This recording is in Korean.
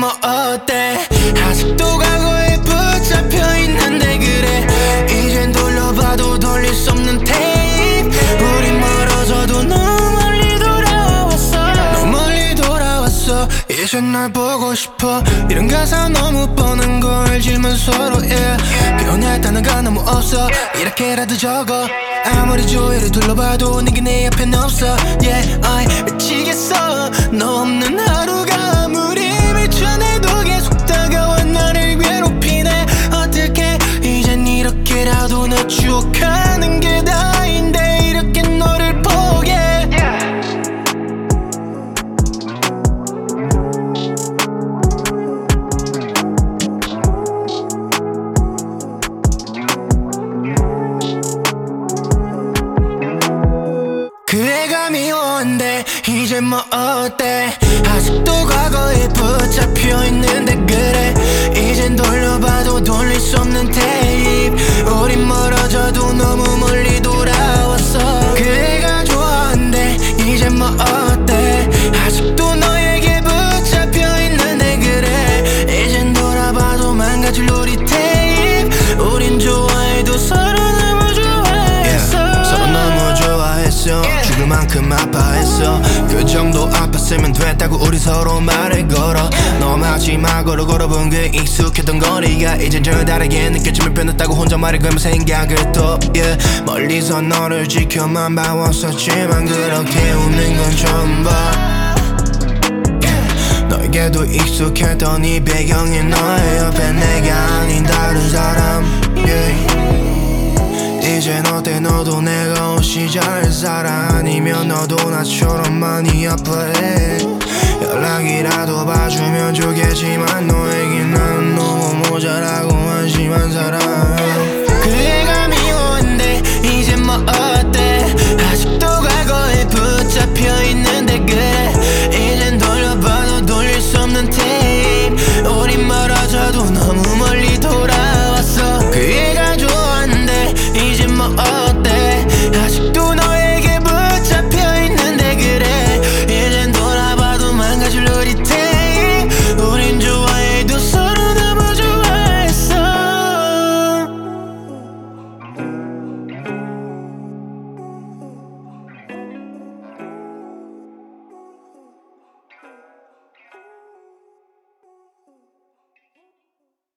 뭐 어때 아직도 과거에 붙잡혀 있는데 그래 이젠 돌려봐도 돌릴 수 없는 테이프 우린 멀어져도 너무 멀리 돌아왔어 너무 멀리 돌아왔어 이젠 널 보고 싶어 이런 가사 너무 뻔한 걸 알지만 서로 변했다는 건 너무 없어 이렇게라도 적어 아무리 조회를 둘러봐도 네가 내 옆엔 없어 미치겠어 너 없는 하루가 아무리 미쳐내도 계속 다가와 나를 괴롭히네 어떡해 이젠 이렇게라도 내 추억하는 게 다인데 이렇게 너를 포기해 그 애가 미워한데 이제 뭐 어때 아직도 과거에 붙잡혀 있는데 그래 이젠 돌려봐도 돌릴 수 없는 테이프 우린 멀어져도 너무 멀리 돌아왔어 그 애가 좋아한대 이제 뭐 어때 아직도 너에게 붙잡혀 있는데 그래 이젠 돌아봐도 망가질 우리 테이프 우린 좋아해도 서로 너무 좋아했어 서로 너무 좋아했어 죽을 만큼 아파했어 그 정도 아팠으면 됐다고 우리 서로 말을 걸어 너 마지막으로 걸어본 게 익숙했던 거리가 이젠 전혀 다르게 느껴지면 변했다고 혼자 말을 걸면 생각을 또 멀리서 너를 지켜만 봐왔었지만 그렇게 웃는 건 처음 봐 너에게도 익숙했던 이 배경이 너의 옆에 내가 아닌 다른 사람 이젠 어때 너도 내가 온 시절 살아 아니면 너도 나처럼 많이 아파해 연락이라도 봐주면 좋겠지만 너에게 난 너무 모자라